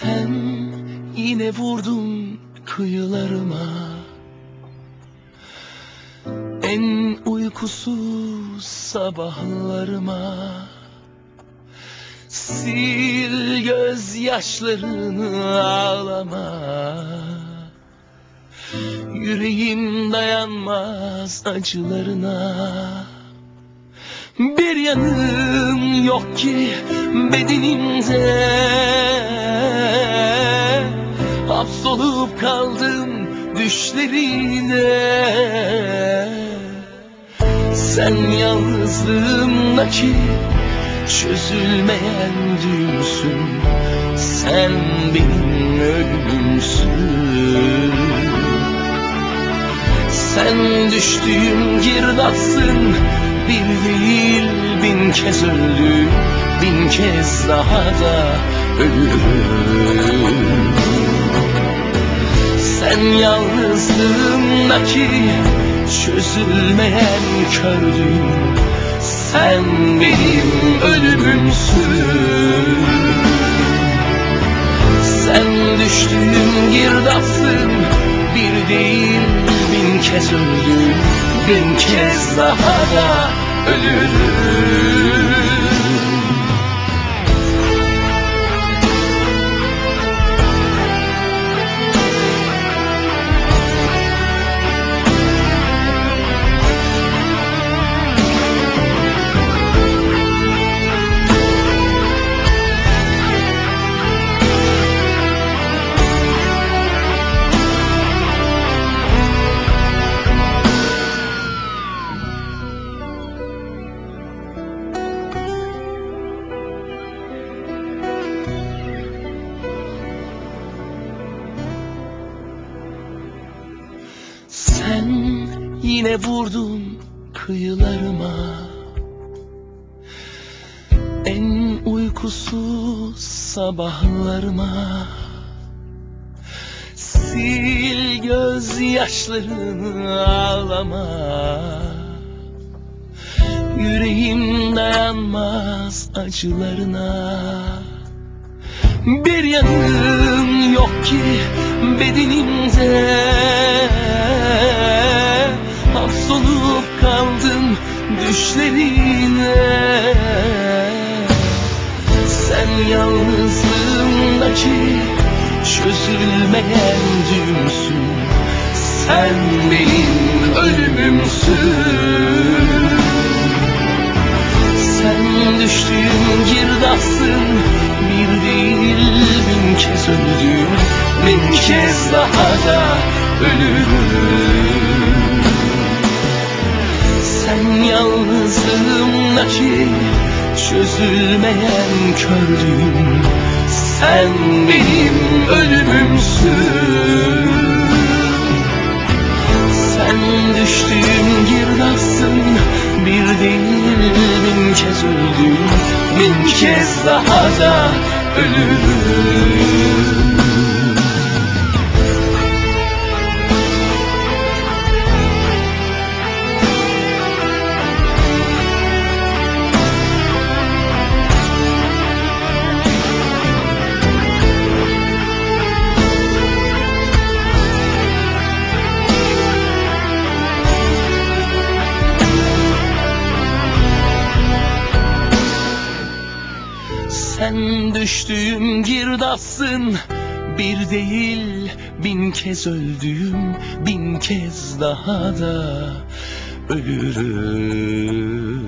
Sen yine vurdun kıyılarıma, en uykusuz sabahlarıma. Sil gözyaşlarını, ağlama. Yüreğim dayanmaz acılarına. Bir yanım yok ki bedenimde, hapsolup kaldım düşlerine. Sen yalnızlığımdaki çözülmeyen düğümsün, sen benim ölümümsün. Sen düştüğüm girdapsın, bir değil bin kez öldüm, bin kez daha da ölürüm. Sen yalnızlığımdaki çözülmeyen kördüğüm, sen benim ölümümsün. Sen düştüğüm girdapsın, bir değil bin kez öldüm, bin kez daha da ölürüm. Sen yine vurdun kıyılarıma, en uykusuz sabahlarıma. Sil gözyaşlarını, ağlama. Yüreğim dayanmaz acılarına. Bir yanım yok ki bedenimde, hapsolup kaldım düşlerine. Sen yalnızlığımdaki çözülmeyen düğümsün, sen benim ölümümsün. Sen düştüğüm girdapsın, bir değil bin kez öldüm, bin kez daha da ölürüm. Sen yalnızlığımdaki çözülmeyen kördüğüm, sen benim ölümümsün. Sen düştüğüm girdapsın, bir değil bin kez öldüm, bin kez daha da ölürüm. Sen düştüğüm girdapsın, bir değil bin kez öldüm, bin kez daha da ölürüm.